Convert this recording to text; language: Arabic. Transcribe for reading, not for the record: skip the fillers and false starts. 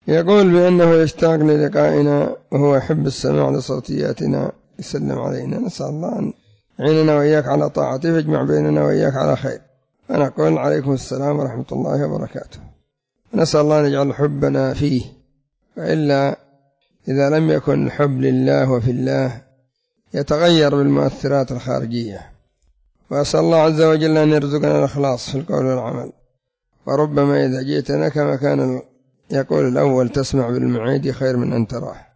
يقول بأنه يشتاق للقائنا وهو يحب السماع لصوتياتنا، يسلم علينا. نسأل الله أن يعيننا وإياك على طاعته ويجمع بيننا وإياك على خير. ونقول عليكم السلام ورحمة الله وبركاته. نسأل الله أن يجعل حبنا فيه، وإلا إذا لم يكن الحب لله وفي الله يتغير بالمؤثرات الخارجية. وأسأل الله عز وجل أن يرزقنا الإخلاص في القول والعمل. وربما إذا جئتنا كما كان يقول الأول تسمع بالمعيد خير من أن تراه.